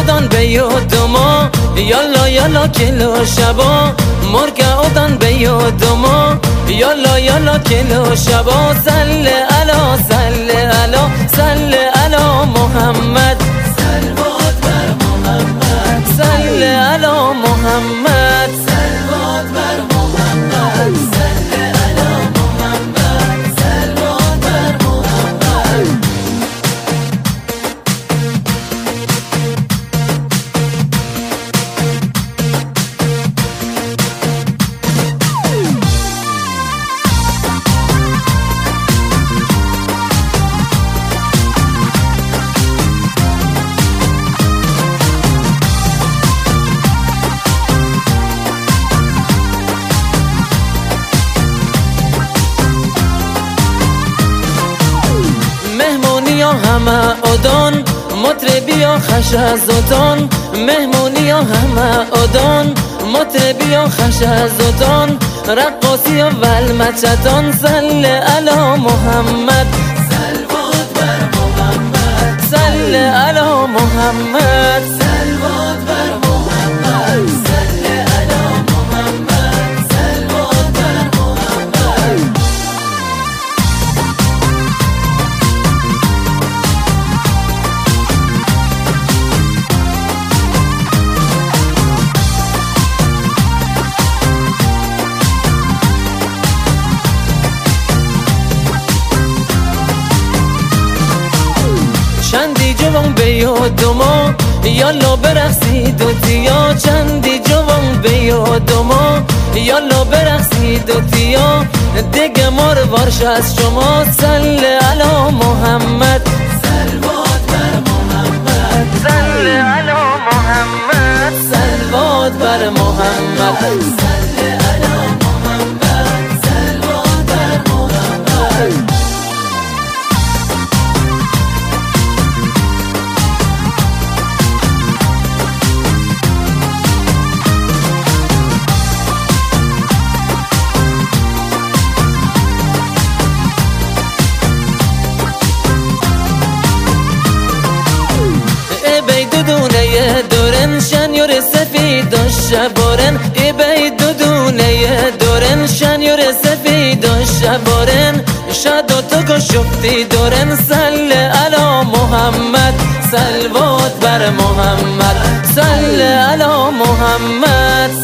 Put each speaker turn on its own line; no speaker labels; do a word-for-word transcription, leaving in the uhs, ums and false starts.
اودان به یاد ما یالا یالا کلو شبا مرگا اودان به یاد ما یالا یالا کلو شبا سل علا سل علا سل علا محمد
صلوات بر محمد
سل علا محمد
صلوات بر محمد صل علی محمد صلوات بر محمد
همه اودان مطربی و خش از اودان مهمونی و همه اودان مطربی و خش از اودان رقاصی و ولمچتان سل علی محمد
صلوات بر محمد
سل علی محمد
صلوات بر محمد صل علی محمد صلوات بر محمد
چندی جوان به یاد ما یالا برقصید و تیا چندی جوان به یاد ما یالا برقصید و تیا دیگه مار وارش از شما سل علی محمد
صلوات بر محمد
سل علی محمد صلوات بر محمد
صل علی محمد صلوات بر محمد
دونه دورن شنیور سفید و شبارن ای بی دونه دورن شنیور سفید و شبارن شد و تو که شفتی دورن سل علی محمد صلوات بر محمد سل علی محمد